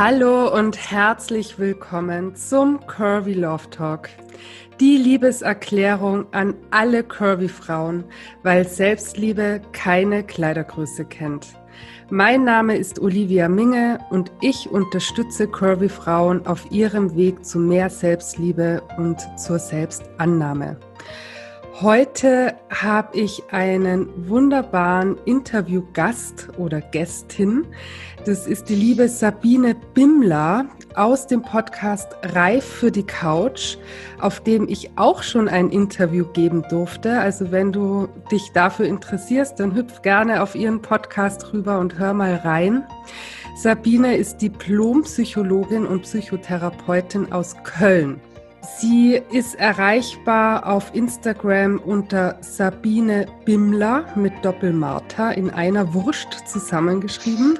Hallo und herzlich willkommen zum Curvy Love Talk. Die Liebeserklärung an alle Curvy-Frauen, weil Selbstliebe keine Kleidergröße kennt. Mein Name ist Olivia Minge und ich unterstütze Curvy-Frauen auf ihrem Weg zu mehr Selbstliebe und zur Selbstannahme. Heute habe ich einen wunderbaren Interviewgast oder Gästin. Das ist die liebe Sabine Bimmler aus dem Podcast Reif für die Couch, auf dem ich auch schon ein Interview geben durfte. Also wenn du dich dafür interessierst, dann hüpf gerne auf ihren Podcast rüber und hör mal rein. Sabine ist Diplompsychologin und Psychotherapeutin aus Köln. Sie ist erreichbar auf Instagram unter Sabine Bimmler mit Doppel-Martha in einer Wurst zusammengeschrieben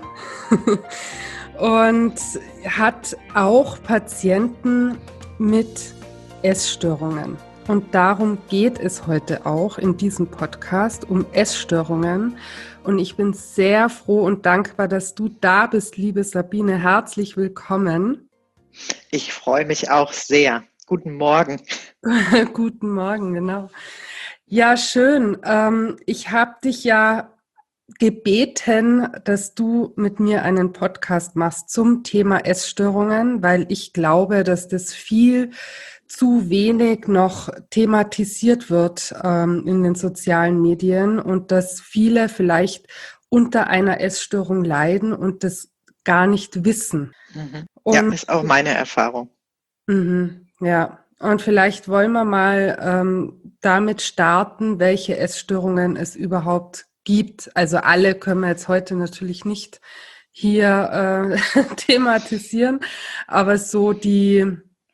und hat auch Patienten mit Essstörungen. Und darum geht es heute auch in diesem Podcast, um Essstörungen. Und ich bin sehr froh und dankbar, dass du da bist, liebe Sabine. Herzlich willkommen. Ich freue mich auch sehr. Guten Morgen. Guten Morgen, genau. Ja, schön. Ich habe dich ja gebeten, dass du mit mir einen Podcast machst zum Thema Essstörungen, weil ich glaube, dass das viel zu wenig noch thematisiert wird in den sozialen Medien und dass viele vielleicht unter einer Essstörung leiden und das gar nicht wissen. Ja, ist auch meine Erfahrung. Ja, und vielleicht wollen wir mal damit starten, welche Essstörungen es überhaupt gibt. Also alle können wir jetzt heute natürlich nicht hier thematisieren, aber so die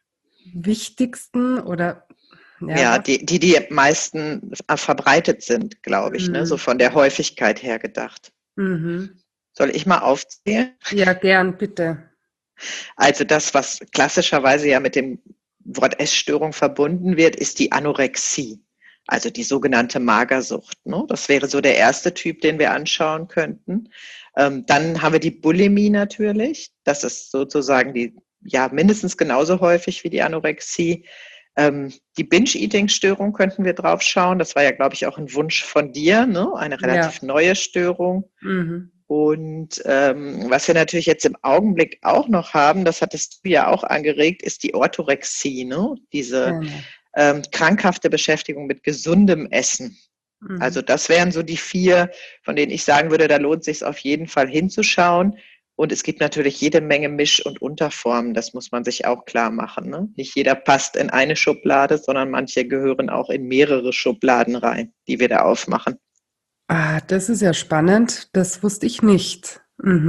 wichtigsten oder ja, die meisten verbreitet sind, glaube ich, ne? So von der Häufigkeit her gedacht. Soll ich mal aufzählen? Ja, gern, bitte. Also das, was klassischerweise ja mit dem Wort Essstörung verbunden wird, ist die Anorexie, also die sogenannte Magersucht. Ne? Das wäre so der erste Typ, den wir anschauen könnten. Dann haben wir die Bulimie natürlich. Das ist sozusagen die, ja, mindestens genauso häufig wie die Anorexie. Die Binge-Eating-Störung könnten wir drauf schauen. Das war ja, glaube ich, auch ein Wunsch von dir, ne? Eine relativ neue Störung. Und was wir natürlich jetzt im Augenblick auch noch haben, das hattest du ja auch angeregt, ist die Orthorexie, ne? Diese krankhafte Beschäftigung mit gesundem Essen. Also das wären so die 4, von denen ich sagen würde, da lohnt es sich auf jeden Fall hinzuschauen. Und es gibt natürlich jede Menge Misch- und Unterformen, das muss man sich auch klar machen. Ne? Nicht jeder passt in eine Schublade, sondern manche gehören auch in mehrere Schubladen rein, die wir da aufmachen. Ah, das ist ja spannend. Das wusste ich nicht.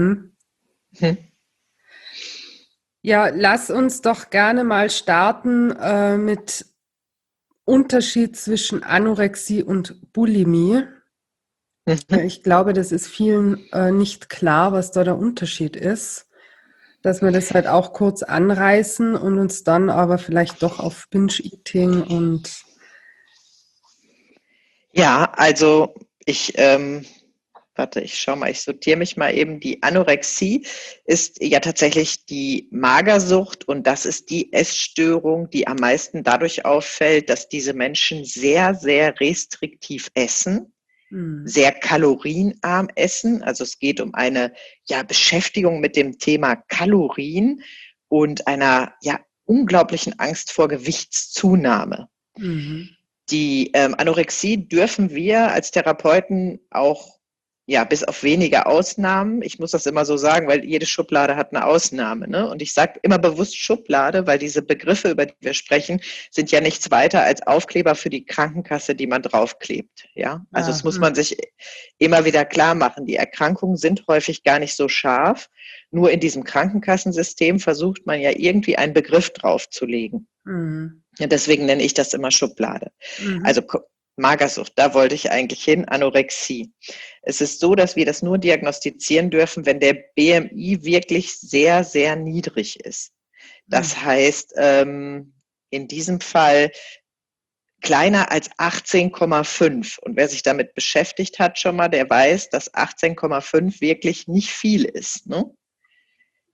Ja, lass uns doch gerne mal starten mit Unterschied zwischen Anorexie und Bulimie. Ich glaube, das ist vielen nicht klar, was da der Unterschied ist. Dass wir das halt auch kurz anreißen und uns dann aber vielleicht doch auf Binge-Eating und... Ja, also ich schau mal, ich sortiere mich mal eben. Die Anorexie ist ja tatsächlich die Magersucht und das ist die Essstörung, die am meisten dadurch auffällt, dass diese Menschen sehr, sehr restriktiv essen, sehr kalorienarm essen. Also es geht um eine Beschäftigung mit dem Thema Kalorien und einer unglaublichen Angst vor Gewichtszunahme. Die Anorexie dürfen wir als Therapeuten auch, bis auf wenige Ausnahmen, ich muss das immer so sagen, weil jede Schublade hat eine Ausnahme. Ne? Und ich sage immer bewusst Schublade, weil diese Begriffe, über die wir sprechen, sind ja nichts weiter als Aufkleber für die Krankenkasse, die man draufklebt. Ja? Also das muss man sich immer wieder klar machen. Die Erkrankungen sind häufig gar nicht so scharf. Nur in diesem Krankenkassensystem versucht man ja irgendwie einen Begriff draufzulegen. Ja, deswegen nenne ich das immer Schublade. Also Magersucht, da wollte ich eigentlich hin, Anorexie. Es ist so, dass wir das nur diagnostizieren dürfen, wenn der BMI wirklich sehr, sehr niedrig ist. Das heißt, in diesem Fall kleiner als 18,5. Und wer sich damit beschäftigt hat schon mal, der weiß, dass 18,5 wirklich nicht viel ist. Ne?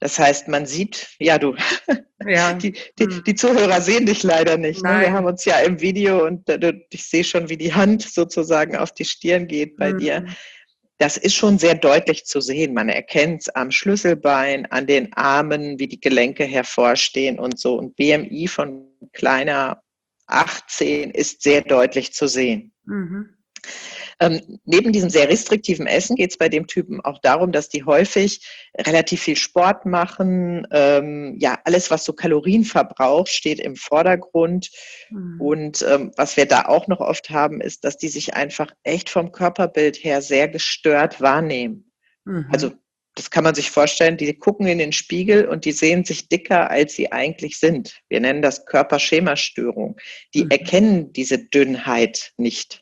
Das heißt, man sieht, ja du, Ja. die Zuhörer sehen dich leider nicht. Ne? Wir haben Nein. uns ja im Video und ich sehe schon, wie die Hand sozusagen auf die Stirn geht bei dir. Das ist schon sehr deutlich zu sehen. Man erkennt es am Schlüsselbein, an den Armen, wie die Gelenke hervorstehen und so. Und BMI von kleiner 18 ist sehr deutlich zu sehen. Neben diesem sehr restriktiven Essen geht es bei dem Typen auch darum, dass die häufig relativ viel Sport machen. Ja, alles, was so Kalorien verbraucht, steht im Vordergrund. Und was wir da auch noch oft haben, ist, dass die sich einfach echt vom Körperbild her sehr gestört wahrnehmen. Also das kann man sich vorstellen, die gucken in den Spiegel und die sehen sich dicker, als sie eigentlich sind. Wir nennen das Körperschemastörung. Die erkennen diese Dünnheit nicht.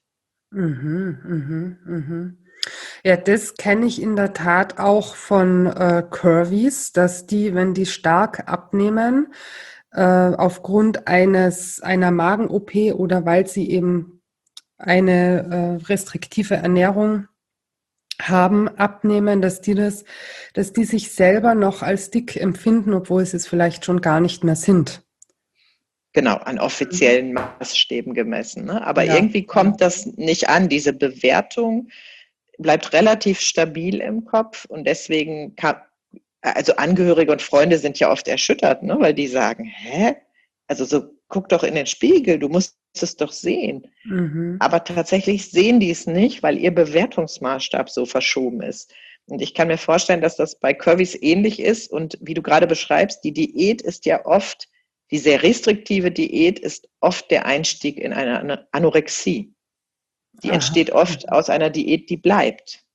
Ja, das kenne ich in der Tat auch von Curvys, dass die, wenn die stark abnehmen, aufgrund einer Magen-OP oder weil sie eben eine restriktive Ernährung haben, abnehmen, dass die sich selber noch als dick empfinden, obwohl sie es vielleicht schon gar nicht mehr sind. Genau, an offiziellen Maßstäben gemessen. Ne? Aber Ja. irgendwie kommt das nicht an. Diese Bewertung bleibt relativ stabil im Kopf und deswegen also Angehörige und Freunde sind ja oft erschüttert, ne? Weil die sagen, hä? Also so, guck doch in den Spiegel, du musst es doch sehen. Aber tatsächlich sehen die es nicht, weil ihr Bewertungsmaßstab so verschoben ist. Und ich kann mir vorstellen, dass das bei Curvys ähnlich ist. Und wie du gerade beschreibst, die Diät ist ja oft, die sehr restriktive Diät ist oft der Einstieg in eine Anorexie. Die entsteht oft aus einer Diät, die bleibt.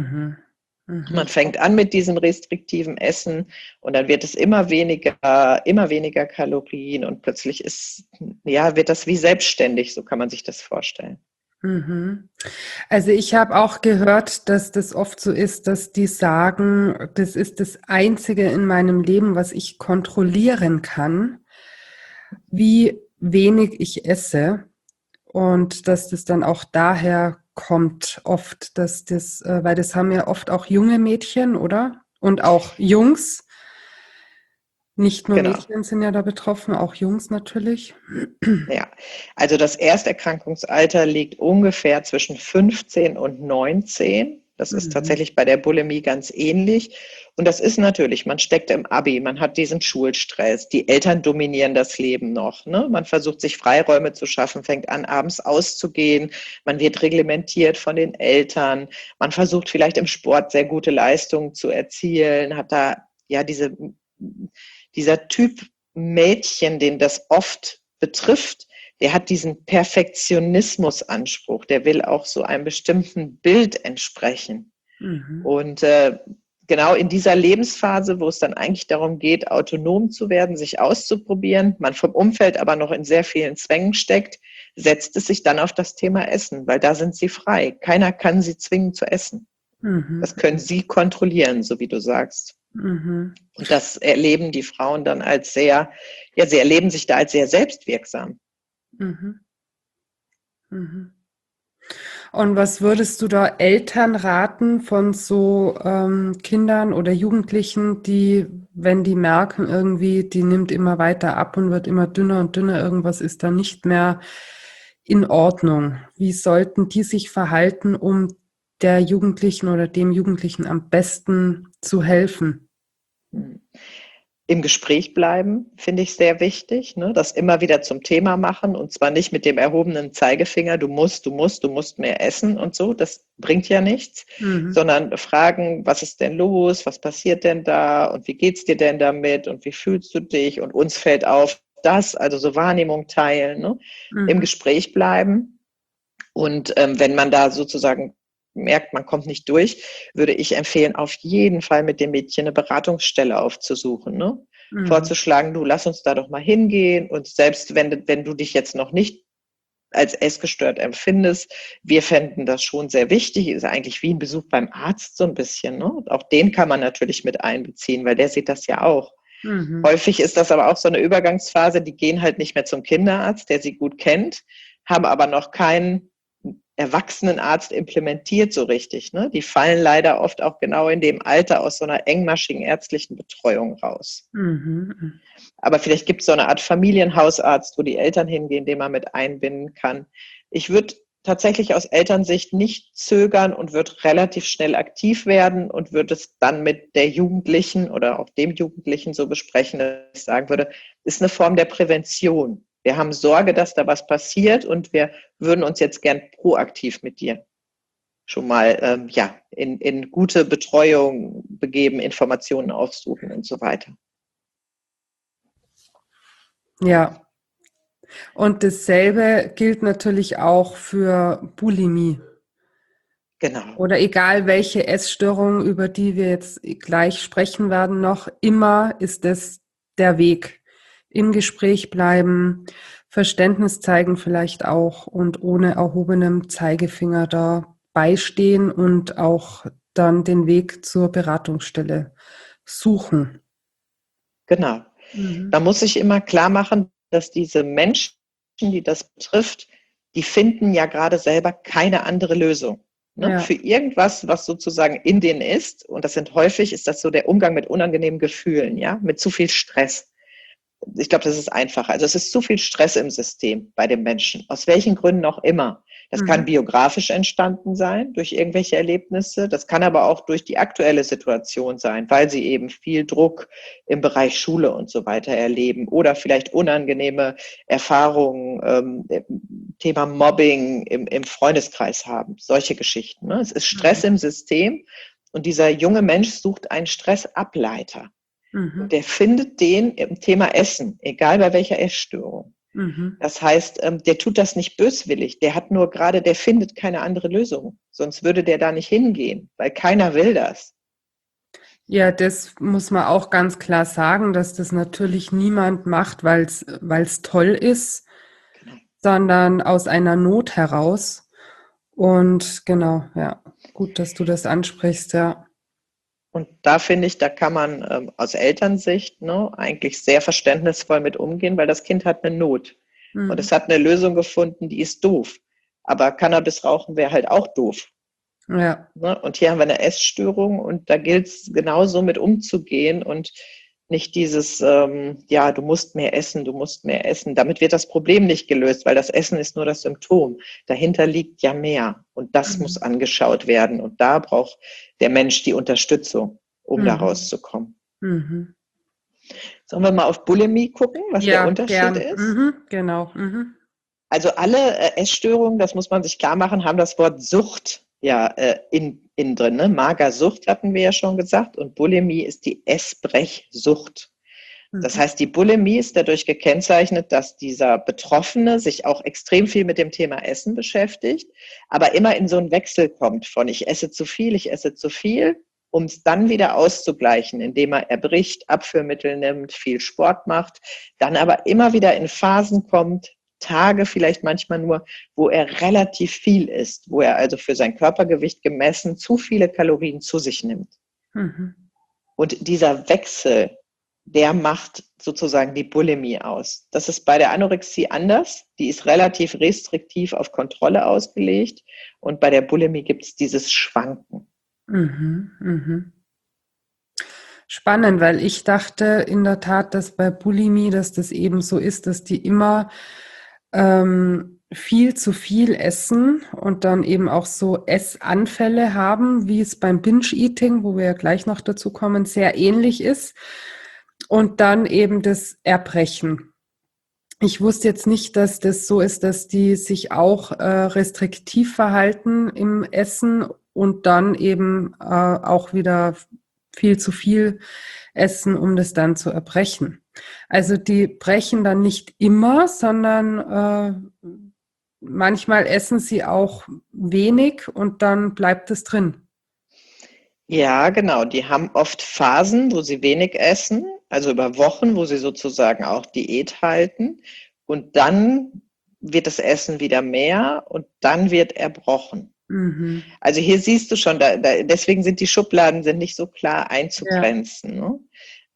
Man fängt an mit diesem restriktiven Essen und dann wird es immer weniger Kalorien und plötzlich wird das wie selbstständig, so kann man sich das vorstellen. Also ich habe auch gehört, dass das oft so ist, dass die sagen, das ist das Einzige in meinem Leben, was ich kontrollieren kann, wie wenig ich esse. Und dass das dann auch daher kommt oft, dass weil das haben ja oft auch junge Mädchen, oder? Und auch Jungs. Nicht nur Mädchen sind ja da betroffen, auch Jungs natürlich. Ja, also das Ersterkrankungsalter liegt ungefähr zwischen 15 und 19. Das ist tatsächlich bei der Bulimie ganz ähnlich. Und das ist natürlich, man steckt im Abi, man hat diesen Schulstress, die Eltern dominieren das Leben noch. Ne? Man versucht sich Freiräume zu schaffen, fängt an, abends auszugehen, man wird reglementiert von den Eltern, man versucht vielleicht im Sport sehr gute Leistungen zu erzielen, hat da ja dieser Typ Mädchen, den das oft betrifft, der hat diesen Perfektionismusanspruch, der will auch so einem bestimmten Bild entsprechen. Und genau in dieser Lebensphase, wo es dann eigentlich darum geht, autonom zu werden, sich auszuprobieren, man vom Umfeld aber noch in sehr vielen Zwängen steckt, setzt es sich dann auf das Thema Essen, weil da sind sie frei. Keiner kann sie zwingen zu essen. Das können sie kontrollieren, so wie du sagst. Und das erleben die Frauen dann als sie erleben sich da als sehr selbstwirksam. Und was würdest du da Eltern raten von so Kindern oder Jugendlichen, die, wenn die merken irgendwie, die nimmt immer weiter ab und wird immer dünner und dünner, irgendwas ist da nicht mehr in Ordnung. Wie sollten die sich verhalten, um der Jugendlichen oder dem Jugendlichen am besten zu helfen? Im Gespräch bleiben, finde ich sehr wichtig, ne? Das immer wieder zum Thema machen und zwar nicht mit dem erhobenen Zeigefinger, du musst mehr essen und so, das bringt ja nichts, sondern fragen, was ist denn los, was passiert denn da und wie geht's dir denn damit und wie fühlst du dich und uns fällt auf das, also so Wahrnehmung teilen, ne? Im Gespräch bleiben und wenn man da sozusagen merkt, man kommt nicht durch, würde ich empfehlen, auf jeden Fall mit dem Mädchen eine Beratungsstelle aufzusuchen. Ne? Vorzuschlagen, du lass uns da doch mal hingehen und selbst wenn du dich jetzt noch nicht als essgestört empfindest, wir fänden das schon sehr wichtig, ist eigentlich wie ein Besuch beim Arzt so ein bisschen. Ne? Und auch den kann man natürlich mit einbeziehen, weil der sieht das ja auch. Häufig ist das aber auch so eine Übergangsphase, die gehen halt nicht mehr zum Kinderarzt, der sie gut kennt, haben aber noch keinen Erwachsenenarzt implementiert so richtig. Ne? Die fallen leider oft auch genau in dem Alter aus so einer engmaschigen ärztlichen Betreuung raus. Mhm. Aber vielleicht gibt es so eine Art Familienhausarzt, wo die Eltern hingehen, den man mit einbinden kann. Ich würde tatsächlich aus Elternsicht nicht zögern und würde relativ schnell aktiv werden und würde es dann mit der Jugendlichen oder auch dem Jugendlichen so besprechen, dass ich sagen würde, ist eine Form der Prävention. Wir haben Sorge, dass da was passiert und wir würden uns jetzt gern proaktiv mit dir schon mal in gute Betreuung begeben, Informationen aufsuchen und so weiter. Ja, und dasselbe gilt natürlich auch für Bulimie. Genau. Oder egal welche Essstörung, über die wir jetzt gleich sprechen werden, noch immer ist es der Weg. Im Gespräch bleiben, Verständnis zeigen vielleicht auch und ohne erhobenem Zeigefinger da beistehen und auch dann den Weg zur Beratungsstelle suchen. Genau. Mhm. Man muss sich immer klar machen, dass diese Menschen, die das betrifft, die finden ja gerade selber keine andere Lösung. Ne? Ja. Für irgendwas, was sozusagen in denen ist, und das sind häufig, ist das so der Umgang mit unangenehmen Gefühlen, ja, mit zu viel Stress. Ich glaube, das ist einfacher. Also es ist zu viel Stress im System bei den Menschen, aus welchen Gründen auch immer. Das kann Mhm. biografisch entstanden sein, durch irgendwelche Erlebnisse. Das kann aber auch durch die aktuelle Situation sein, weil sie eben viel Druck im Bereich Schule und so weiter erleben oder vielleicht unangenehme Erfahrungen, Thema Mobbing im Freundeskreis haben. Solche Geschichten. Ne? Es ist Stress im System und dieser junge Mensch sucht einen Stressableiter. Und Mhm. der findet den im Thema Essen, egal bei welcher Essstörung. Mhm. Das heißt, der tut das nicht böswillig. Der hat nur gerade, der findet keine andere Lösung. Sonst würde der da nicht hingehen, weil keiner will das. Ja, das muss man auch ganz klar sagen, dass das natürlich niemand macht, weil es toll ist, Genau. sondern aus einer Not heraus. Und genau, ja, gut, dass du das ansprichst, ja. Und da finde ich, da kann man aus Elternsicht eigentlich sehr verständnisvoll mit umgehen, weil das Kind hat eine Not. Und Mhm. es hat eine Lösung gefunden, die ist doof. Aber Cannabis rauchen wäre halt auch doof. Ja. Ne? Und hier haben wir eine Essstörung und da gilt es genauso mit umzugehen und nicht dieses, du musst mehr essen, du musst mehr essen. Damit wird das Problem nicht gelöst, weil das Essen ist nur das Symptom. Dahinter liegt ja mehr und das muss Mhm. angeschaut werden und da braucht der Mensch die Unterstützung, um da Mhm. rauszukommen. Mhm. Sollen wir mal auf Bulimie gucken, was der Ja, Unterschied gern. ist? Mhm. Genau. Mhm. Also alle Essstörungen, das muss man sich klar machen, haben das Wort Sucht ja in drin. Ne? Magersucht hatten wir ja schon gesagt und Bulimie ist die Essbrechsucht. Das Mhm. heißt, die Bulimie ist dadurch gekennzeichnet, dass dieser Betroffene sich auch extrem viel mit dem Thema Essen beschäftigt, aber immer in so einen Wechsel kommt von ich esse zu viel, um es dann wieder auszugleichen, indem er erbricht, Abführmittel nimmt, viel Sport macht, dann aber immer wieder in Phasen kommt, Tage vielleicht manchmal nur, wo er relativ viel isst, wo er also für sein Körpergewicht gemessen zu viele Kalorien zu sich nimmt. Mhm. Und dieser Wechsel, der macht sozusagen die Bulimie aus. Das ist bei der Anorexie anders. Die ist relativ restriktiv auf Kontrolle ausgelegt. Und bei der Bulimie gibt es dieses Schwanken. Mhm. Mhm. Spannend, weil ich dachte in der Tat, dass bei Bulimie, dass das eben so ist, dass die immer viel zu viel essen und dann eben auch so Essanfälle haben, wie es beim Binge-Eating, wo wir ja gleich noch dazu kommen, sehr ähnlich ist. Und dann eben das Erbrechen. Ich wusste jetzt nicht, dass das so ist, dass die sich auch restriktiv verhalten im Essen und dann eben auch wieder viel zu viel essen, um das dann zu erbrechen. Also die brechen dann nicht immer, sondern manchmal essen sie auch wenig und dann bleibt es drin. Ja, genau. Die haben oft Phasen, wo sie wenig essen, also über Wochen, wo sie sozusagen auch Diät halten. Und dann wird das Essen wieder mehr und dann wird erbrochen. Mhm. Also hier siehst du schon, deswegen sind die Schubladen sind nicht so klar Ja. einzugrenzen. Ne?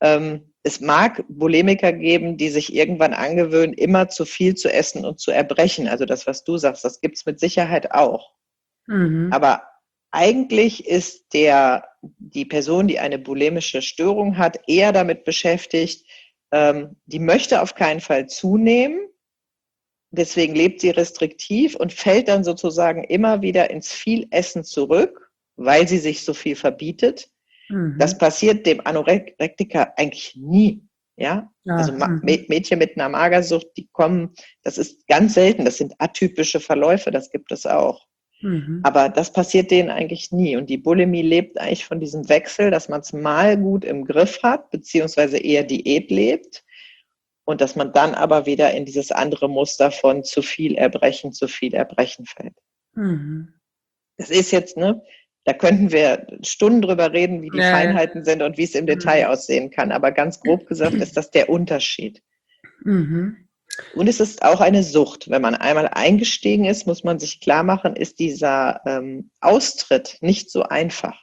Es mag Bulimiker geben, die sich irgendwann angewöhnen, immer zu viel zu essen und zu erbrechen. Also das, was du sagst, das gibt es mit Sicherheit auch. Aber eigentlich ist die Person, die eine bulimische Störung hat, eher damit beschäftigt, die möchte auf keinen Fall zunehmen, deswegen lebt sie restriktiv und fällt dann sozusagen immer wieder ins Vielessen zurück, weil sie sich so viel verbietet. Das passiert dem Anorektiker eigentlich nie. Ja? Also Mädchen mit einer Magersucht, die kommen, das ist ganz selten, das sind atypische Verläufe, das gibt es auch. Aber das passiert denen eigentlich nie. Und die Bulimie lebt eigentlich von diesem Wechsel, dass man es mal gut im Griff hat, beziehungsweise eher Diät lebt. Und dass man dann aber wieder in dieses andere Muster von zu viel Erbrechen fällt. Das ist jetzt, da könnten wir Stunden drüber reden, wie die Feinheiten sind und wie es im Detail aussehen kann. Aber ganz grob gesagt ist das der Unterschied. Und es ist auch eine Sucht. Wenn man einmal eingestiegen ist, muss man sich klar machen, ist dieser Austritt nicht so einfach.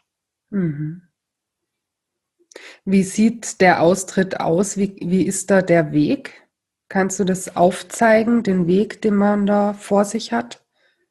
Wie sieht der Austritt aus? Wie ist da der Weg? Kannst du das aufzeigen, den Weg, den man da vor sich hat?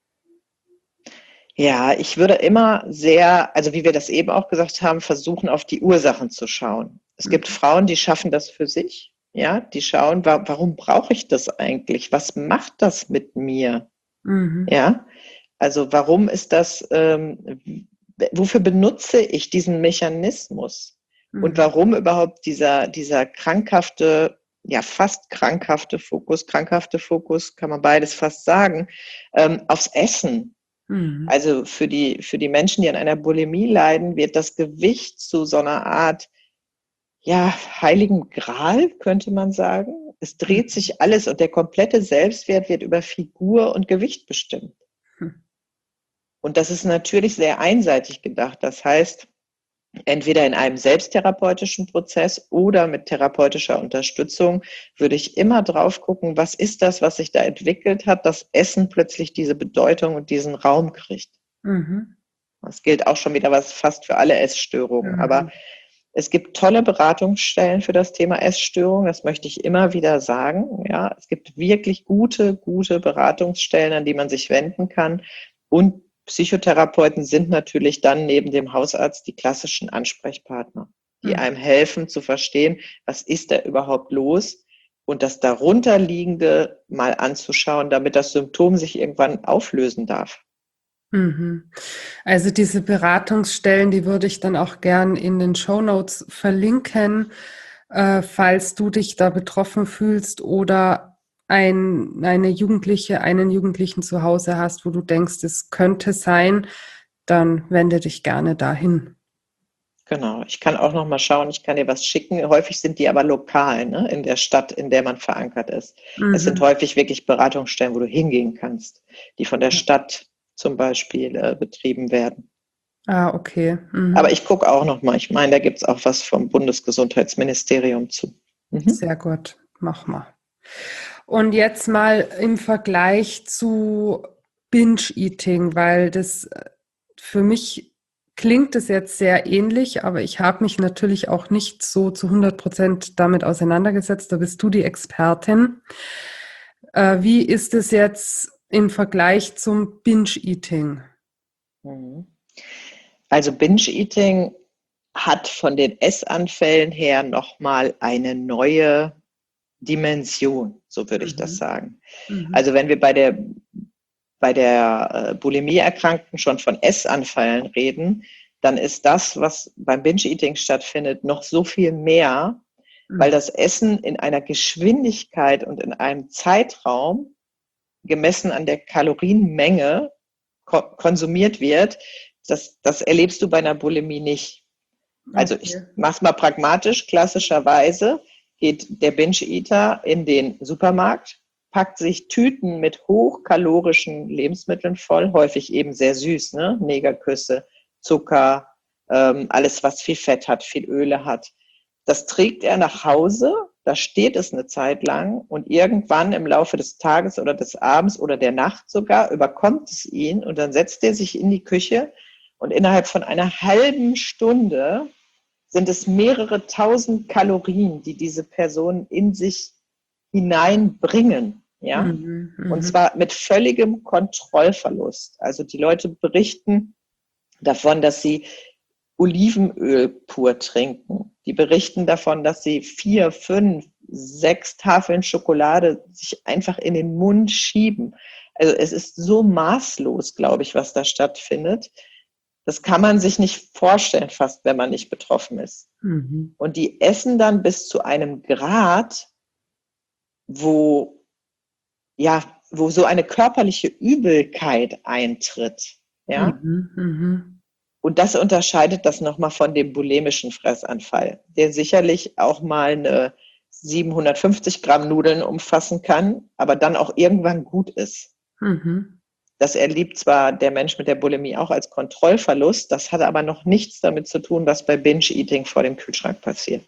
Ja, ich würde immer sehr, also wie wir das eben auch gesagt haben, versuchen, auf die Ursachen zu schauen. Es gibt Frauen, die schaffen das für sich. Ja, die schauen, warum brauche ich das eigentlich? Was macht das mit mir? Ja, also warum ist das, wofür benutze ich diesen Mechanismus? Und warum überhaupt dieser krankhafte, ja fast krankhafte Fokus, kann man beides fast sagen, aufs Essen. Also für die Menschen, die an einer Bulimie leiden, wird das Gewicht zu so einer Art, ja, heiligen Gral, könnte man sagen. Es dreht sich alles und der komplette Selbstwert wird über Figur und Gewicht bestimmt. Und das ist natürlich sehr einseitig gedacht. Das heißt, entweder in einem selbsttherapeutischen Prozess oder mit therapeutischer Unterstützung würde ich immer drauf gucken, was ist das, was sich da entwickelt hat, dass Essen plötzlich diese Bedeutung und diesen Raum kriegt. Das gilt auch schon wieder fast für alle Essstörungen. Aber es gibt tolle Beratungsstellen für das Thema Essstörung, das möchte ich immer wieder sagen. Ja, es gibt wirklich gute Beratungsstellen, an die man sich wenden kann. Und Psychotherapeuten sind natürlich dann neben dem Hausarzt die klassischen Ansprechpartner, die einem helfen zu verstehen, was ist da überhaupt los und das darunterliegende mal anzuschauen, damit das Symptom sich irgendwann auflösen darf. Also diese Beratungsstellen, die würde ich dann auch gern in den Shownotes verlinken, falls du dich da betroffen fühlst oder einen Jugendlichen zu Hause hast, wo du denkst, es könnte sein, dann wende dich gerne dahin. Genau, ich kann auch noch mal schauen, ich kann dir was schicken. Häufig sind die aber lokal, in der Stadt, in der man verankert ist. Es sind häufig wirklich Beratungsstellen, wo du hingehen kannst, die von der Stadt zum Beispiel betrieben werden. Ah, okay. Aber ich gucke auch noch mal. Ich meine, da gibt es auch was vom Bundesgesundheitsministerium zu. Sehr gut, mach mal. Und jetzt mal im Vergleich zu Binge-Eating, weil das für mich klingt es jetzt sehr ähnlich, aber ich habe mich natürlich auch nicht so zu 100% damit auseinandergesetzt. Da bist du die Expertin. Wie ist es jetzt im Vergleich zum Binge-Eating? Also Binge-Eating hat von den Essanfällen her nochmal eine neue Dimension, so würde ich das sagen. Also wenn wir bei der Bulimie-Erkrankten schon von Essanfällen reden, dann ist das, was beim Binge-Eating stattfindet, noch so viel mehr, weil das Essen in einer Geschwindigkeit und in einem Zeitraum, gemessen an der Kalorienmenge, konsumiert wird. Das erlebst du bei einer Bulimie nicht. Also ich mach's mal pragmatisch, klassischerweise geht der Binge-Eater in den Supermarkt, packt sich Tüten mit hochkalorischen Lebensmitteln voll, häufig eben sehr süß, Negerküsse, Zucker, alles, was viel Fett hat, viel Öle hat. Das trägt er nach Hause, da steht es eine Zeit lang und irgendwann im Laufe des Tages oder des Abends oder der Nacht sogar überkommt es ihn und dann setzt er sich in die Küche und innerhalb von einer halben Stunde sind es mehrere tausend Kalorien, die diese Personen in sich hineinbringen. Ja? Und zwar mit völligem Kontrollverlust. Also die Leute berichten davon, dass sie Olivenöl pur trinken. Die berichten davon, dass sie 4, 5, 6 Tafeln Schokolade sich einfach in den Mund schieben. Also es ist so maßlos, glaube ich, was da stattfindet. Das kann man sich nicht vorstellen, fast, wenn man nicht betroffen ist. Und die essen dann bis zu einem Grad, wo so eine körperliche Übelkeit eintritt. Ja? Und das unterscheidet das nochmal von dem bulimischen Fressanfall, der sicherlich auch mal eine 750 Gramm Nudeln umfassen kann, aber dann auch irgendwann gut ist. Das erlebt zwar der Mensch mit der Bulimie auch als Kontrollverlust, das hat aber noch nichts damit zu tun, was bei Binge-Eating vor dem Kühlschrank passiert.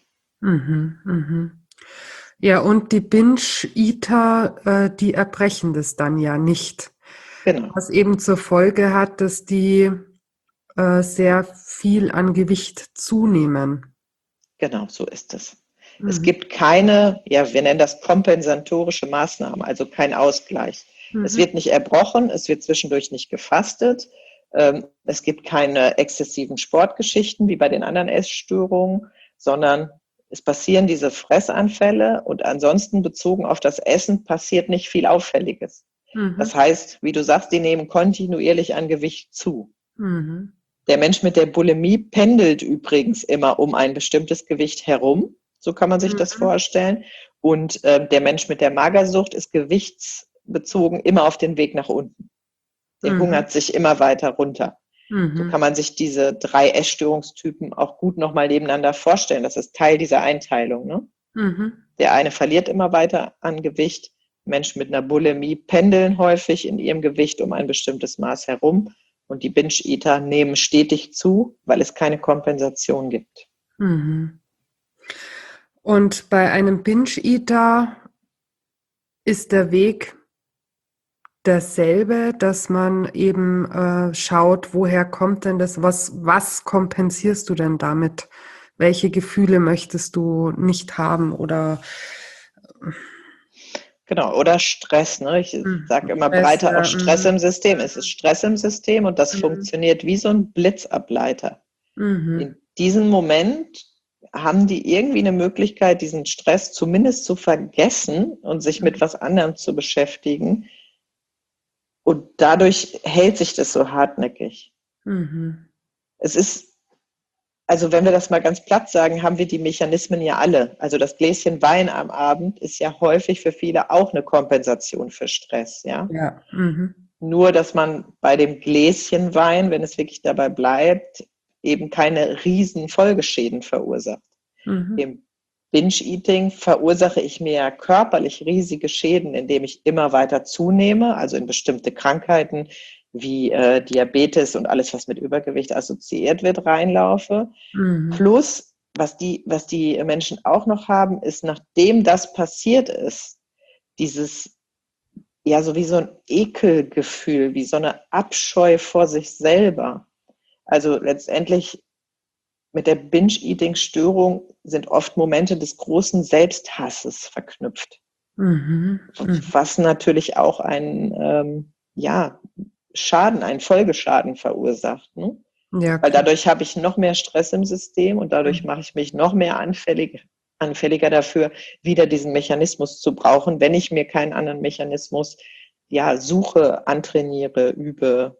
Ja, und die Binge-Eater, die erbrechen das dann ja nicht. Genau. Was eben zur Folge hat, dass die sehr viel an Gewicht zunehmen. Genau, so ist es. Es gibt keine, wir nennen das kompensatorische Maßnahmen, also kein Ausgleich. Es wird nicht erbrochen, es wird zwischendurch nicht gefastet, es gibt keine exzessiven Sportgeschichten wie bei den anderen Essstörungen, sondern es passieren diese Fressanfälle und ansonsten bezogen auf das Essen passiert nicht viel Auffälliges. Das heißt, wie du sagst, die nehmen kontinuierlich an Gewicht zu. Der Mensch mit der Bulimie pendelt übrigens immer um ein bestimmtes Gewicht herum, so kann man sich das vorstellen. Und der Mensch mit der Magersucht ist gewichtsbezogen immer auf den Weg nach unten. Der hungert sich immer weiter runter. So kann man sich diese 3 Essstörungstypen auch gut nochmal nebeneinander vorstellen. Das ist Teil dieser Einteilung. Ne? Der eine verliert immer weiter an Gewicht. Menschen mit einer Bulimie pendeln häufig in ihrem Gewicht um ein bestimmtes Maß herum. Und die Binge-Eater nehmen stetig zu, weil es keine Kompensation gibt. Und bei einem Binge-Eater ist der Weg derselbe, dass man eben schaut, woher kommt denn das, was kompensierst du denn damit? Welche Gefühle möchtest du nicht haben oder Genau, oder Stress. Ne? Ich sage immer breiter auch Stress im System. Es ist Stress im System und das funktioniert wie so ein Blitzableiter. In diesem Moment haben die irgendwie eine Möglichkeit, diesen Stress zumindest zu vergessen und sich mit was anderem zu beschäftigen. Und dadurch hält sich das so hartnäckig. Es ist, also wenn wir das mal ganz platt sagen, haben wir die Mechanismen ja alle. Also das Gläschen Wein am Abend ist ja häufig für viele auch eine Kompensation für Stress. Ja? Nur, dass man bei dem Gläschen Wein, wenn es wirklich dabei bleibt, eben keine riesen Folgeschäden verursacht. Im Binge-Eating verursache ich mir körperlich riesige Schäden, indem ich immer weiter zunehme, also in bestimmte Krankheiten wie Diabetes und alles, was mit Übergewicht assoziiert wird, reinlaufe. Plus, was die Menschen auch noch haben, ist, nachdem das passiert ist, dieses, so wie so ein Ekelgefühl, wie so eine Abscheu vor sich selber. Also letztendlich mit der Binge-Eating-Störung sind oft Momente des großen Selbsthasses verknüpft. Was natürlich auch einen Schaden, einen Folgeschaden verursacht. Ne? Ja, weil dadurch habe ich noch mehr Stress im System und dadurch mache ich mich noch mehr anfälliger dafür, wieder diesen Mechanismus zu brauchen, wenn ich mir keinen anderen Mechanismus suche, antrainiere, übe.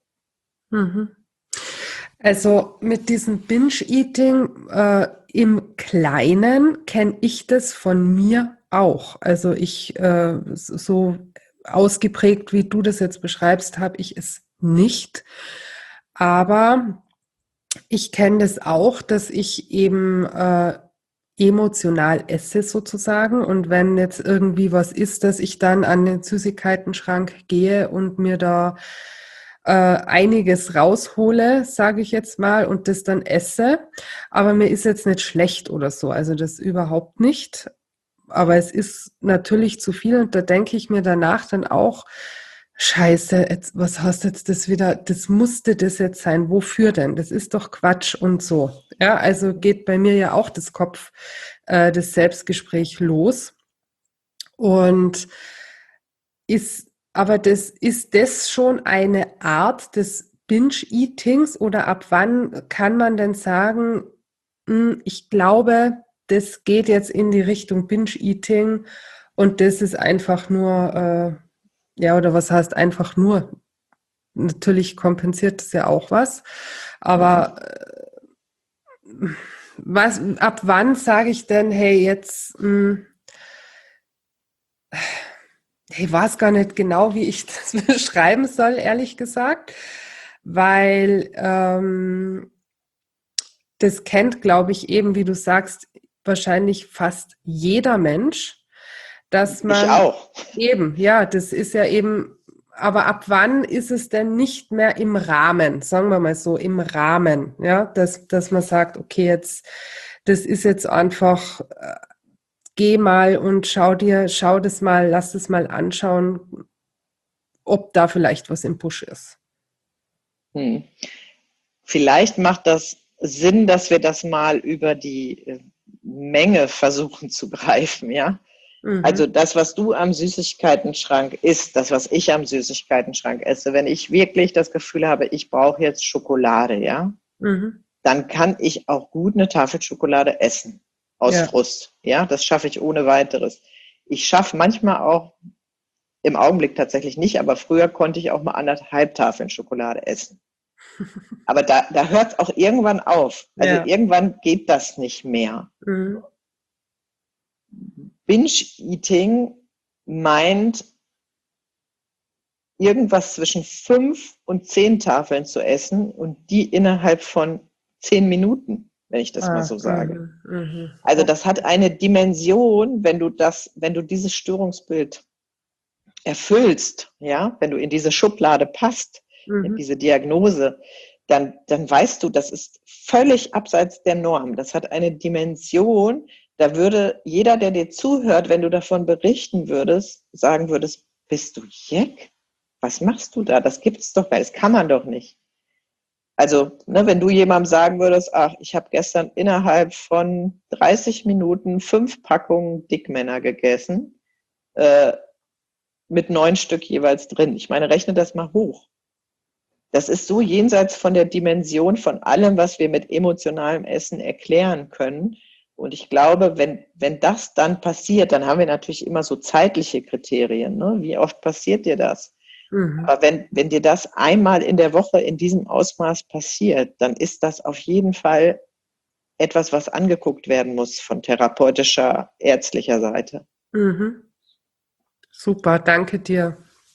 Also mit diesem Binge-Eating im Kleinen kenne ich das von mir auch. Also ich so ausgeprägt, wie du das jetzt beschreibst, habe ich es nicht. Aber ich kenne das auch, dass ich eben emotional esse sozusagen. Und wenn jetzt irgendwie was ist, dass ich dann an den Süßigkeitenschrank gehe und mir da einiges raushole, sage ich jetzt mal, und das dann esse. Aber mir ist jetzt nicht schlecht oder so, also das überhaupt nicht. Aber es ist natürlich zu viel und da denke ich mir danach dann auch, Scheiße, jetzt, was hast jetzt das wieder, das musste das jetzt sein, wofür denn? Das ist doch Quatsch und so. Ja, also geht bei mir ja auch das Selbstgespräch los. Und ist das schon eine Art des Binge-Eatings oder ab wann kann man denn sagen, ich glaube, das geht jetzt in die Richtung Binge-Eating und das ist einfach nur, ja, oder was heißt einfach nur? Natürlich kompensiert das ja auch was, aber ab wann sage ich denn, hey, jetzt, ich weiß gar nicht genau, wie ich das beschreiben soll, ehrlich gesagt, weil das kennt, glaube ich, eben, wie du sagst, wahrscheinlich fast jeder Mensch, dass Ich man auch. eben, ja, das ist ja eben, aber ab wann ist es denn nicht mehr im Rahmen, sagen wir mal so, im Rahmen, ja, dass man sagt, okay, jetzt, das ist jetzt einfach, geh mal und schau das mal, lass das mal anschauen, ob da vielleicht was im Busch ist. Hm. Vielleicht macht das Sinn, dass wir das mal über die Menge versuchen zu greifen, ja? Also Mhm. das, was du am Süßigkeitenschrank isst, das, was ich am Süßigkeitenschrank esse, wenn ich wirklich das Gefühl habe, ich brauche jetzt Schokolade, ja, Mhm. dann kann ich auch gut eine Tafel Schokolade essen. Aus Ja. Frust. Ja, das schaffe ich ohne weiteres. Ich schaffe manchmal auch, im Augenblick tatsächlich nicht, aber früher konnte ich auch mal 1,5 Tafeln Schokolade essen. Aber da hört es auch irgendwann auf. Also Ja. irgendwann geht das nicht mehr. Mhm. Binge-Eating meint, irgendwas zwischen 5 und 10 Tafeln zu essen und die innerhalb von 10 Minuten, wenn ich das mal Ah, so sage. mhm. Mhm. Also das Okay. hat eine Dimension, wenn du dieses Störungsbild erfüllst, ja, wenn du in diese Schublade passt, in Mhm. diese Diagnose, dann weißt du, das ist völlig abseits der Norm. Das hat eine Dimension, da würde jeder, der dir zuhört, wenn du davon berichten würdest, sagen würdest, bist du Jeck? Was machst du da? Das gibt's doch gar nicht, das kann man doch nicht. Also, ne, wenn du jemandem sagen würdest, ach, ich habe gestern innerhalb von 30 Minuten 5 Packungen Dickmänner gegessen, äh, mit 9 Stück jeweils drin. Ich meine, rechne das mal hoch. Das ist so jenseits von der Dimension von allem, was wir mit emotionalem Essen erklären können. Und ich glaube, wenn das dann passiert, dann haben wir natürlich immer so zeitliche Kriterien. Ne? Wie oft passiert dir das? Mhm. Aber wenn dir das einmal in der Woche in diesem Ausmaß passiert, dann ist das auf jeden Fall etwas, was angeguckt werden muss von therapeutischer, ärztlicher Seite. Mhm. Super, danke dir.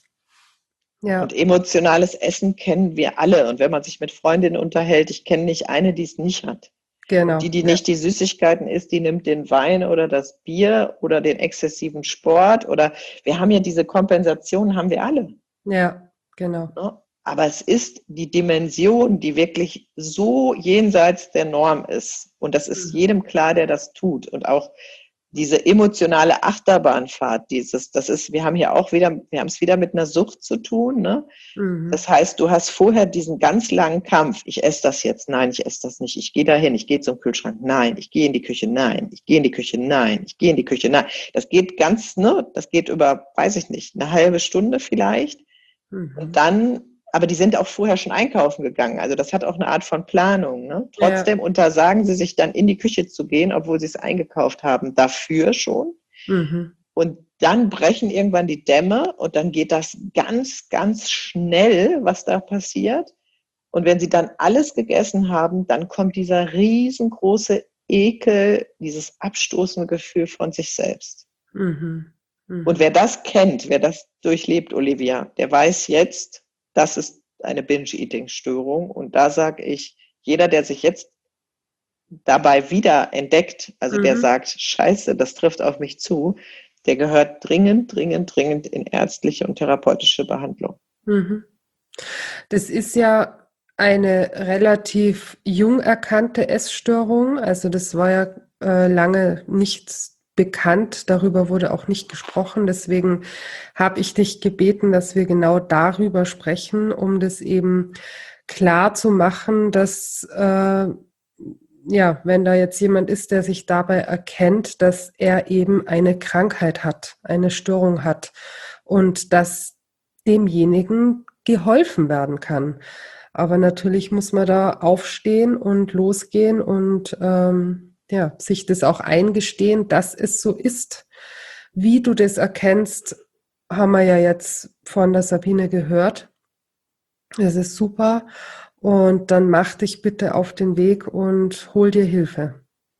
Und Ja, emotionales Essen kennen wir alle. Und wenn man sich mit Freundinnen unterhält, ich kenne nicht eine, die es nicht hat. Und genau. die Ja, nicht die Süßigkeiten isst, die nimmt den Wein oder das Bier oder den exzessiven Sport. Oder wir haben ja diese Kompensation, haben wir alle. ja, genau. Ne? Aber es ist die Dimension, die wirklich so jenseits der Norm ist. Und das ist Mhm. jedem klar, der das tut. Und auch diese emotionale Achterbahnfahrt, wir haben hier auch wieder, wir haben es wieder mit einer Sucht zu tun, ne? Mhm. Das heißt, du hast vorher diesen ganz langen Kampf. Ich esse das jetzt. Nein, ich esse das nicht. Ich gehe dahin. Ich gehe zum Kühlschrank. Nein, ich gehe in die Küche. Nein, ich gehe in die Küche. Nein, ich gehe in die Küche. Nein. Das geht ganz, ne? Das geht über, weiß ich nicht, eine halbe Stunde vielleicht. Und Mhm. dann, aber die sind auch vorher schon einkaufen gegangen. Also das hat auch eine Art von Planung. Ne? Ja. Trotzdem untersagen sie sich dann in die Küche zu gehen, obwohl sie es eingekauft haben. Dafür schon. Mhm. Und dann brechen irgendwann die Dämme und dann geht das ganz, ganz schnell, was da passiert. Und wenn sie dann alles gegessen haben, dann kommt dieser riesengroße Ekel, dieses abstoßende Gefühl von sich selbst. Mhm. Und Mhm. wer das kennt, wer das durchlebt, Olivia, der weiß jetzt, das ist eine Binge-Eating-Störung. Und da sage ich, jeder, der sich jetzt dabei wieder entdeckt, also der Mhm. sagt, scheiße, das trifft auf mich zu, der gehört dringend, dringend, dringend in ärztliche und therapeutische Behandlung. Mhm. Das ist ja eine relativ jung erkannte Essstörung. Also das war ja lange nicht bekannt. Darüber wurde auch nicht gesprochen. Deswegen habe ich dich gebeten, dass wir genau darüber sprechen, um das eben klar zu machen, dass ja, wenn da jetzt jemand ist, der sich dabei erkennt, dass er eben eine Krankheit hat, eine Störung hat und dass demjenigen geholfen werden kann. Aber natürlich muss man da aufstehen und losgehen und ja, sich das auch eingestehen, dass es so ist. Wie du das erkennst, haben wir ja jetzt von der Sabine gehört. Das ist super. Und dann mach dich bitte auf den Weg und hol dir Hilfe.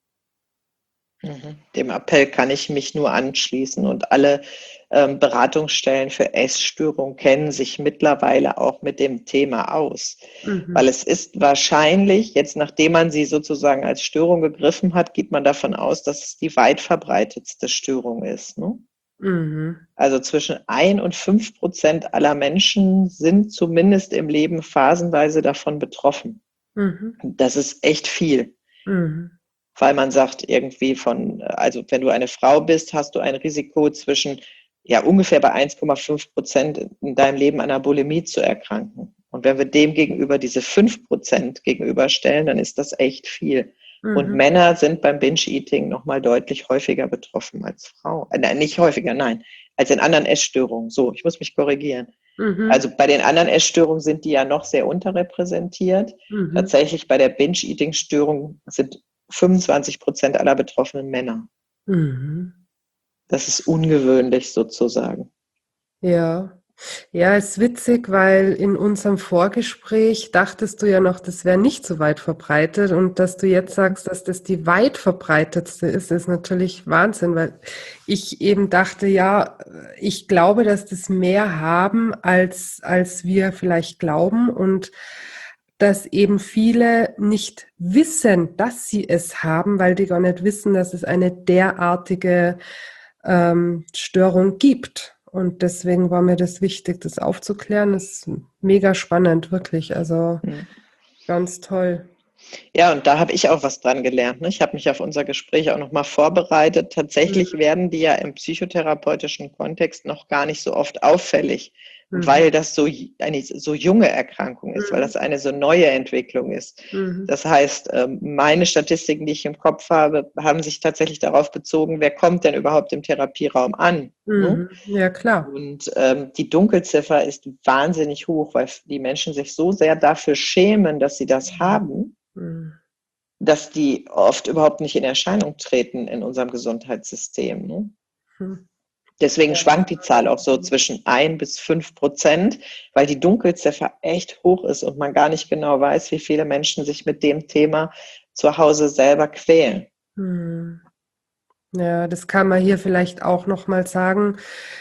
Dem Appell kann ich mich nur anschließen und alle Beratungsstellen für Essstörungen kennen sich mittlerweile auch mit dem Thema aus. Weil Mhm. es ist wahrscheinlich, jetzt nachdem man sie sozusagen als Störung gegriffen hat, geht man davon aus, dass es die weit verbreitetste Störung ist. Ne? Mhm. Also zwischen 1 und 5% aller Menschen sind zumindest im Leben phasenweise davon betroffen. Mhm. Das ist echt viel. Mhm. Weil man sagt irgendwie also wenn du eine Frau bist, hast du ein Risiko zwischen ja ungefähr bei 1,5% in deinem Leben an einer Bulimie zu erkranken. Und wenn wir dem gegenüber diese 5% gegenüberstellen, dann ist das echt viel. Und Mhm. Männer sind beim Binge-Eating nochmal deutlich häufiger betroffen als Frauen. Nein, nicht häufiger, nein, als in anderen Essstörungen. So, ich muss mich korrigieren. Mhm. Also bei den anderen Essstörungen sind die ja noch sehr unterrepräsentiert. Mhm. Tatsächlich bei der Binge-Eating-Störung sind 25% aller Betroffenen Männer. Mhm. Das ist ungewöhnlich sozusagen. Ja. Ja, ist witzig, weil in unserem Vorgespräch dachtest du ja noch, das wäre nicht so weit verbreitet und dass du jetzt sagst, dass das die weit verbreitetste ist natürlich Wahnsinn, weil ich eben dachte, ja, ich glaube, dass das mehr haben, als wir vielleicht glauben und dass eben viele nicht wissen, dass sie es haben, weil die gar nicht wissen, dass es eine derartige Störung gibt. Und deswegen war mir das wichtig, das aufzuklären. Das ist mega spannend, wirklich. Also Hm. ganz toll. Ja, und da habe ich auch was dran gelernt. Ne? Ich habe mich auf unser Gespräch auch nochmal vorbereitet. Tatsächlich Mhm. werden die ja im psychotherapeutischen Kontext noch gar nicht so oft auffällig, Mhm. weil das so eine so junge Erkrankung ist, weil Mhm. das eine so neue Entwicklung ist. Mhm. Das heißt, meine Statistiken, die ich im Kopf habe, haben sich tatsächlich darauf bezogen, wer kommt denn überhaupt im Therapieraum an? Ne? Mhm. Ja, klar. Und die Dunkelziffer ist wahnsinnig hoch, weil die Menschen sich so sehr dafür schämen, dass sie das haben, Mhm. dass die oft überhaupt nicht in Erscheinung treten in unserem Gesundheitssystem. Ne? Mhm. Deswegen Ja. schwankt die Zahl auch so zwischen 1 bis 5%, weil die Dunkelziffer echt hoch ist und man gar nicht genau weiß, wie viele Menschen sich mit dem Thema zu Hause selber quälen. Mhm. Ja, das kann man hier vielleicht auch noch mal sagen,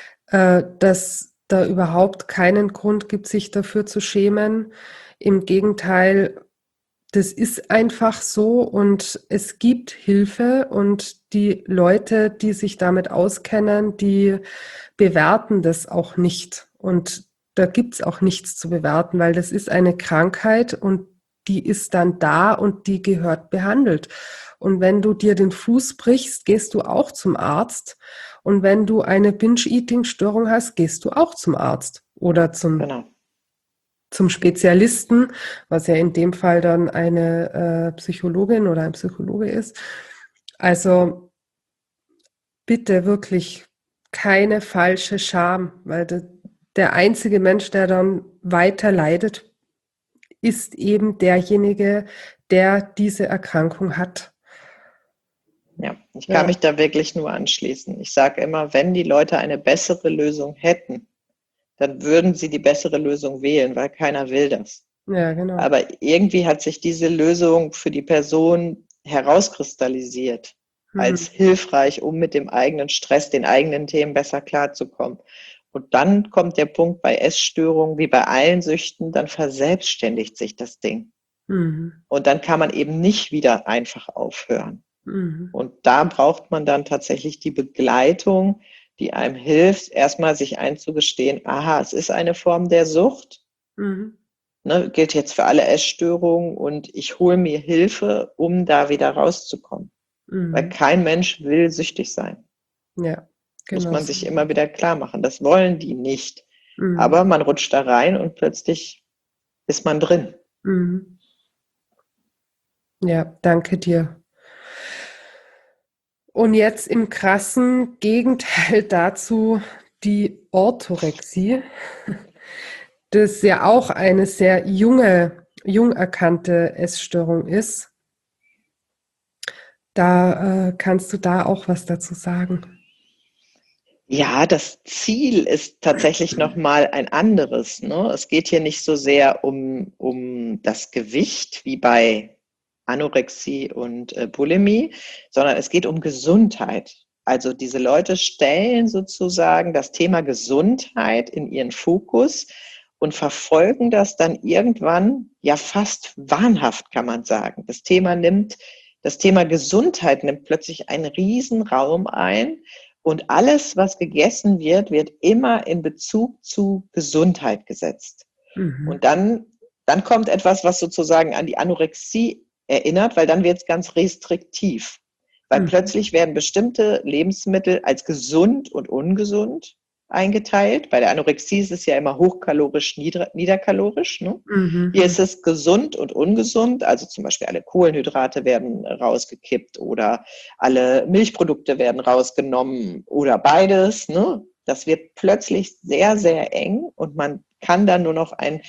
dass da überhaupt keinen Grund gibt, sich dafür zu schämen. Im Gegenteil, das ist einfach so und es gibt Hilfe und die Leute, die sich damit auskennen, die bewerten das auch nicht. Und da gibt's auch nichts zu bewerten, weil das ist eine Krankheit und die ist dann da und die gehört behandelt. Und wenn du dir den Fuß brichst, gehst du auch zum Arzt. Und wenn du eine Binge-Eating-Störung hast, gehst du auch zum Arzt oder Genau. zum Spezialisten, was ja in dem Fall dann eine Psychologin oder ein Psychologe ist. Also bitte wirklich keine falsche Scham, weil der einzige Mensch, der dann weiter leidet, ist eben derjenige, der diese Erkrankung hat. Ja, ich kann Ja, mich da wirklich nur anschließen. Ich sage immer, wenn die Leute eine bessere Lösung hätten, dann würden sie die bessere Lösung wählen, weil keiner will das. ja, genau. Aber irgendwie hat sich diese Lösung für die Person herauskristallisiert als Hm, hilfreich, um mit dem eigenen Stress, den eigenen Themen besser klarzukommen. Und dann kommt der Punkt bei Essstörungen, wie bei allen Süchten, dann verselbstständigt sich das Ding. hm, Und dann kann man eben nicht wieder einfach aufhören. hm, Und da braucht man dann tatsächlich die Begleitung, die einem hilft, erstmal sich einzugestehen, aha, es ist eine Form der Sucht, hm, ne, gilt jetzt für alle Essstörungen und ich hole mir Hilfe, um da wieder rauszukommen. Weil hm. kein Mensch will süchtig sein. Ja, Muss genau man so. sich immer wieder klar machen. Das wollen die nicht. Hm, Aber man rutscht da rein und plötzlich ist man drin. hm. Ja, danke dir. Und jetzt im krassen Gegenteil dazu die Orthorexie, das ja auch eine sehr jung erkannte Essstörung ist. Da kannst du da auch was dazu sagen. Ja, das Ziel ist tatsächlich nochmal ein anderes, ne? Es geht hier nicht so sehr um das Gewicht wie bei Anorexie und Bulimie, sondern es geht um Gesundheit. Also diese Leute stellen sozusagen das Thema Gesundheit in ihren Fokus und verfolgen das dann irgendwann ja fast wahnhaft, kann man sagen. Das Thema Gesundheit nimmt plötzlich einen Riesenraum ein. Und alles, was gegessen wird, wird immer in Bezug zu Gesundheit gesetzt. Mhm. Und dann kommt etwas, was sozusagen an die Anorexie erinnert, weil dann wird es ganz restriktiv. Weil Mhm. plötzlich werden bestimmte Lebensmittel als gesund und ungesund eingeteilt. Bei der Anorexie ist es ja immer hochkalorisch, niederkalorisch. Ne? Hier Mhm. ist es gesund und ungesund, also zum Beispiel alle Kohlenhydrate werden rausgekippt oder alle Milchprodukte werden rausgenommen oder beides. Ne? Das wird plötzlich sehr, sehr eng und man kann dann nur noch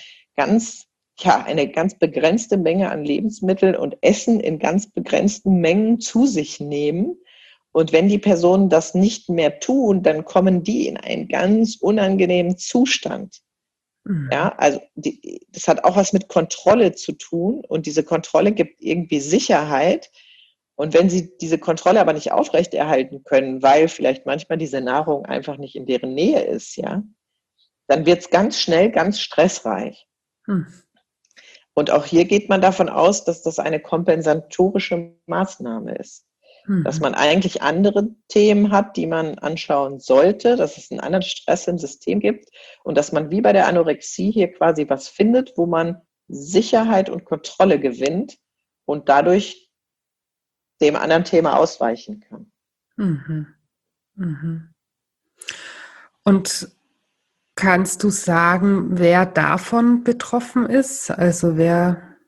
eine ganz begrenzte Menge an Lebensmitteln und Essen in ganz begrenzten Mengen zu sich nehmen. Und wenn die Personen das nicht mehr tun, dann kommen die in einen ganz unangenehmen Zustand. Mhm. Ja, also das hat auch was mit Kontrolle zu tun und diese Kontrolle gibt irgendwie Sicherheit. Und wenn sie diese Kontrolle aber nicht aufrechterhalten können, weil vielleicht manchmal diese Nahrung einfach nicht in deren Nähe ist, ja, dann wird es ganz schnell ganz stressreich. Mhm. Und auch hier geht man davon aus, dass das eine kompensatorische Maßnahme ist. Dass Mhm. man eigentlich andere Themen hat, die man anschauen sollte, dass es einen anderen Stress im System gibt und dass man wie bei der Anorexie hier quasi was findet, wo man Sicherheit und Kontrolle gewinnt und dadurch dem anderen Thema ausweichen kann. Mhm. Mhm. Und kannst du sagen, wer davon betroffen ist? Also wer?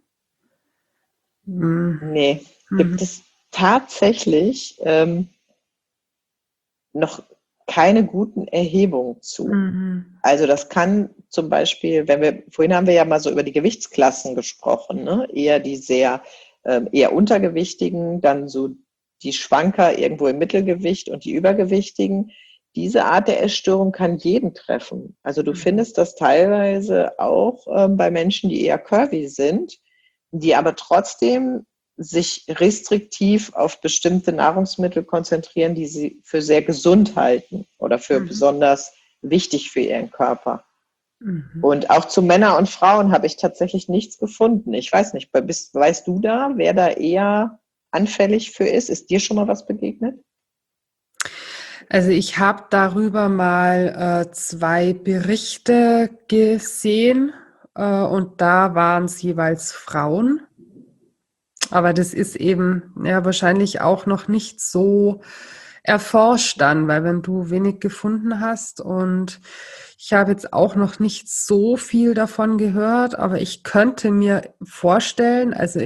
Mhm. Nee, gibt Mhm. es tatsächlich noch keine guten Erhebungen zu. Mhm. Also das kann zum Beispiel, vorhin haben wir ja mal so über die Gewichtsklassen gesprochen, ne? Eher die eher untergewichtigen, dann so die Schwanker irgendwo im Mittelgewicht und die Übergewichtigen. Diese Art der Essstörung kann jeden treffen. Also du Mhm. findest das teilweise auch bei Menschen, die eher curvy sind, die aber trotzdem sich restriktiv auf bestimmte Nahrungsmittel konzentrieren, die sie für sehr gesund halten oder für Mhm. besonders wichtig für ihren Körper. Mhm. Und auch zu Männern und Frauen habe ich tatsächlich nichts gefunden. Ich weiß nicht, weißt du da, wer da eher anfällig für ist? Ist dir schon mal was begegnet? Also ich habe darüber mal 2 Berichte gesehen und da waren es jeweils Frauen. Aber das ist eben ja wahrscheinlich auch noch nicht so erforscht dann, weil wenn du wenig gefunden hast und ich habe jetzt auch noch nicht so viel davon gehört, aber ich könnte mir vorstellen, also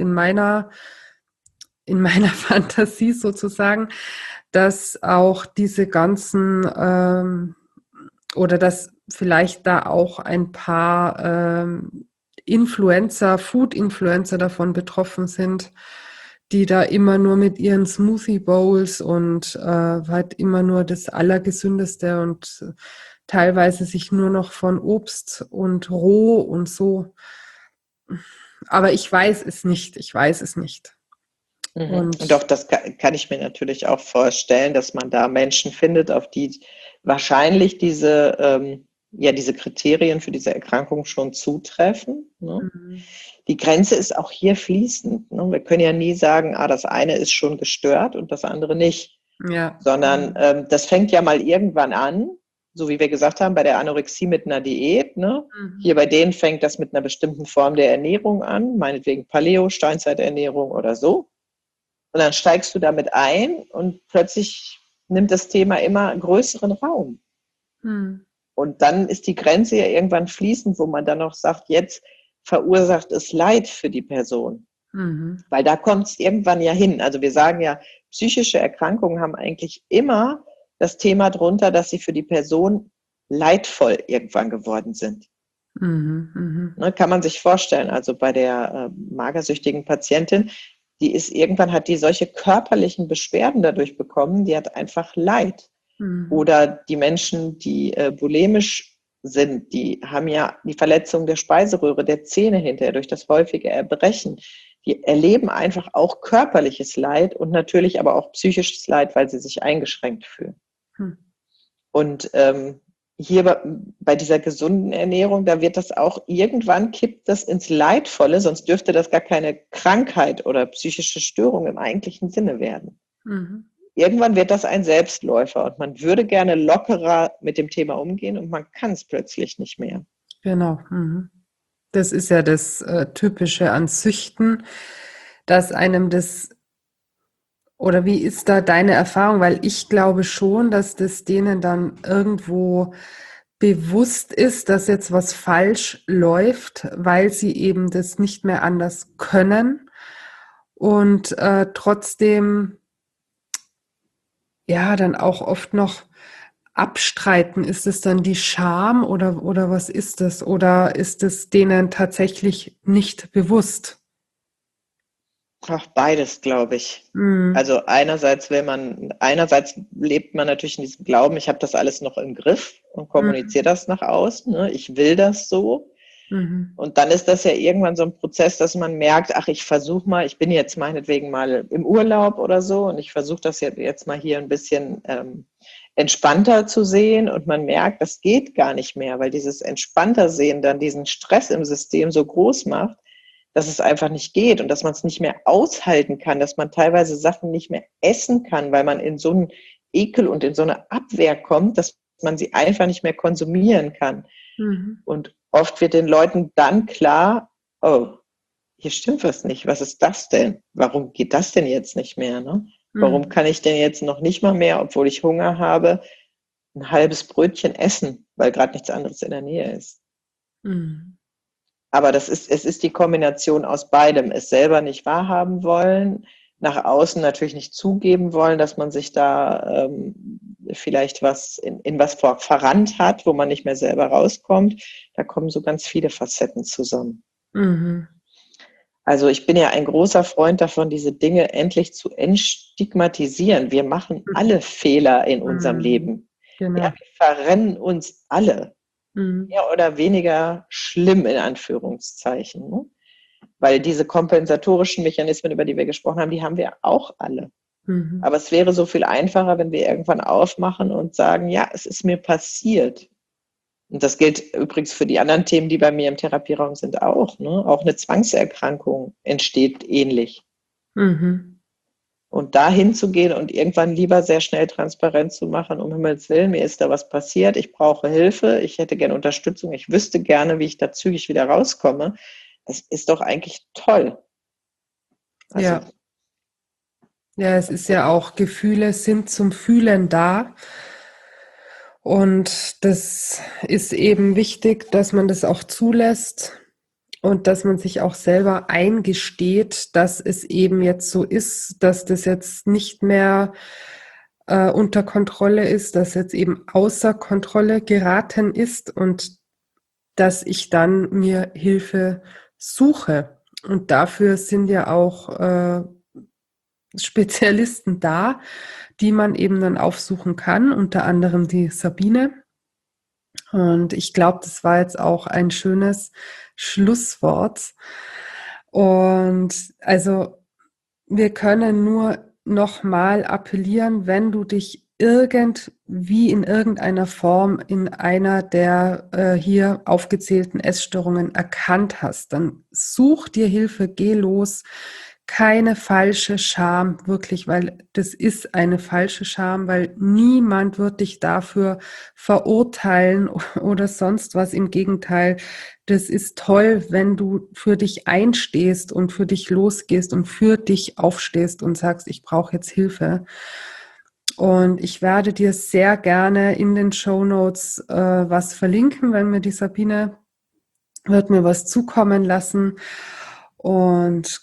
in meiner Fantasie sozusagen, dass auch diese ganzen oder dass vielleicht da auch ein paar Food-Influencer davon betroffen sind, die da immer nur mit ihren Smoothie Bowls und halt immer nur das Allergesündeste und teilweise sich nur noch von Obst und roh und so. Aber ich weiß es nicht. Ich weiß es nicht. Mhm. Und Und doch, das kann ich mir natürlich auch vorstellen, dass man da Menschen findet, auf die wahrscheinlich diese Kriterien für diese Erkrankung schon zutreffen. Ne? mhm. Die Grenze ist auch hier fließend. Ne? Wir können ja nie sagen, das eine ist schon gestört und das andere nicht, Ja. sondern das fängt ja mal irgendwann an, so wie wir gesagt haben, bei der Anorexie mit einer Diät. Ne? Mhm. Hier bei denen fängt das mit einer bestimmten Form der Ernährung an, meinetwegen Paleo, Steinzeiternährung oder so. Und dann steigst du damit ein und plötzlich nimmt das Thema immer größeren Raum. Mhm. Und dann ist die Grenze ja irgendwann fließend, wo man dann noch sagt, jetzt verursacht es Leid für die Person. Mhm. Weil da kommt es irgendwann ja hin. Also wir sagen ja, psychische Erkrankungen haben eigentlich immer das Thema drunter, dass sie für die Person leidvoll irgendwann geworden sind. Mhm. Mhm. Ne, kann man sich vorstellen, also bei der magersüchtigen Patientin, hat die solche körperlichen Beschwerden dadurch bekommen, die hat einfach Leid. Mhm. Oder die Menschen, die bulimisch sind, die haben ja die Verletzung der Speiseröhre, der Zähne hinterher durch das häufige Erbrechen. Die erleben einfach auch körperliches Leid und natürlich aber auch psychisches Leid, weil sie sich eingeschränkt fühlen. Mhm. Und hier bei dieser gesunden Ernährung, da wird das auch irgendwann kippt das ins Leidvolle, sonst dürfte das gar keine Krankheit oder psychische Störung im eigentlichen Sinne werden. Mhm. Irgendwann wird das ein Selbstläufer und man würde gerne lockerer mit dem Thema umgehen und man kann es plötzlich nicht mehr. Genau. Mhm. Das ist ja das Typische an Süchten, dass einem das, oder wie ist da deine Erfahrung? Weil ich glaube schon, dass das denen dann irgendwo bewusst ist, dass jetzt was falsch läuft, weil sie eben das nicht mehr anders können und trotzdem ja dann auch oft noch abstreiten. Ist es dann die Scham oder was ist das? Oder ist es denen tatsächlich nicht bewusst? Ach, beides, glaube ich. Mhm. Also einerseits lebt man natürlich in diesem Glauben, ich habe das alles noch im Griff und Mhm. kommuniziere das nach außen, ne? Ich will das so. Mhm. Und dann ist das ja irgendwann so ein Prozess, dass man merkt, ach, ich versuche mal, ich bin jetzt meinetwegen mal im Urlaub oder so und ich versuche das jetzt mal hier ein bisschen entspannter zu sehen und man merkt, das geht gar nicht mehr, weil dieses entspannter Sehen dann diesen Stress im System so groß macht, dass es einfach nicht geht und dass man es nicht mehr aushalten kann, dass man teilweise Sachen nicht mehr essen kann, weil man in so einen Ekel und in so eine Abwehr kommt, dass man sie einfach nicht mehr konsumieren kann. Mhm. Und oft wird den Leuten dann klar, oh, hier stimmt was nicht. Was ist das denn? Warum geht das denn jetzt nicht mehr? Ne? Warum Mhm. kann ich denn jetzt noch nicht mal mehr, obwohl ich Hunger habe, ein halbes Brötchen essen, weil gerade nichts anderes in der Nähe ist? Mhm. Aber es ist die Kombination aus beidem. Es selber nicht wahrhaben wollen, nach außen natürlich nicht zugeben wollen, dass man sich da vielleicht in was verrannt hat, wo man nicht mehr selber rauskommt. Da kommen so ganz viele Facetten zusammen. Mhm. Also ich bin ja ein großer Freund davon, diese Dinge endlich zu entstigmatisieren. Wir machen alle Fehler in unserem Mhm. Leben. Ja, Genau. wir verrennen uns alle. Mhm. Mehr oder weniger schlimm in Anführungszeichen. Ne? Weil diese kompensatorischen Mechanismen, über die wir gesprochen haben, die haben wir auch alle. Mhm. Aber es wäre so viel einfacher, wenn wir irgendwann aufmachen und sagen, ja, es ist mir passiert. Und das gilt übrigens für die anderen Themen, die bei mir im Therapieraum sind, auch. Ne? Auch eine Zwangserkrankung entsteht ähnlich. Mhm. Und da hinzugehen und irgendwann lieber sehr schnell transparent zu machen, um Himmels Willen, mir ist da was passiert, ich brauche Hilfe, ich hätte gerne Unterstützung, ich wüsste gerne, wie ich da zügig wieder rauskomme. Das ist doch eigentlich toll. Also, Ja. Ja, es ist ja auch, Gefühle sind zum Fühlen da. Und das ist eben wichtig, dass man das auch zulässt und dass man sich auch selber eingesteht, dass es eben jetzt so ist, dass das jetzt nicht mehr unter Kontrolle ist, dass jetzt eben außer Kontrolle geraten ist und dass ich dann mir Hilfe suche. Und dafür sind ja auch Spezialisten da, die man eben dann aufsuchen kann, unter anderem die Sabine. Und ich glaube, das war jetzt auch ein schönes Schlusswort. Und also wir können nur nochmal appellieren, wenn du dich irgendwie in irgendeiner Form in einer der hier aufgezählten Essstörungen erkannt hast, dann such dir Hilfe, geh los. Keine falsche Scham, wirklich, weil das ist eine falsche Scham, weil niemand wird dich dafür verurteilen oder sonst was. Im Gegenteil, das ist toll, wenn du für dich einstehst und für dich losgehst und für dich aufstehst und sagst, ich brauche jetzt Hilfe. Und ich werde dir sehr gerne in den Shownotes was verlinken, wenn mir die Sabine wird mir was zukommen lassen. Und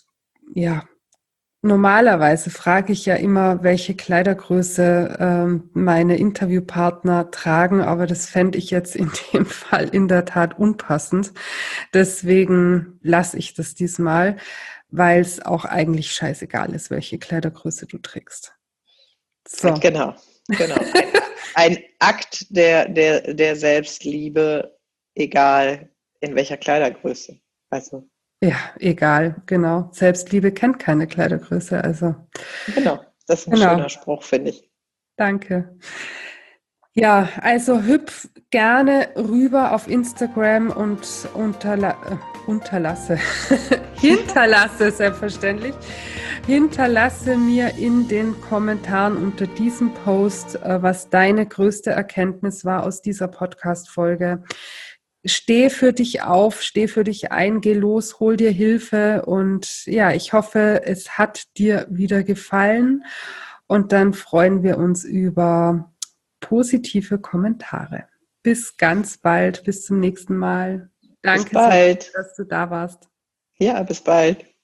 ja, normalerweise frage ich ja immer, welche Kleidergröße meine Interviewpartner tragen, aber das fände ich jetzt in dem Fall in der Tat unpassend. Deswegen lasse ich das diesmal, weil es auch eigentlich scheißegal ist, welche Kleidergröße du trägst. So. Genau. Ein Akt der Selbstliebe, egal in welcher Kleidergröße. Also. Ja, egal, genau. Selbstliebe kennt keine Kleidergröße, also. Genau, das ist ein Genau, schöner Spruch, finde ich. danke. Ja, also hüpf gerne rüber auf Instagram und hinterlasse selbstverständlich, hinterlasse mir in den Kommentaren unter diesem Post, was deine größte Erkenntnis war aus dieser Podcast-Folge. Steh für dich auf, steh für dich ein, geh los, hol dir Hilfe und ja, ich hoffe, es hat dir wieder gefallen und dann freuen wir uns über positive Kommentare. Bis ganz bald, bis zum nächsten Mal. Bis Danke, Sabine, bald. dass du da warst. Ja, bis bald.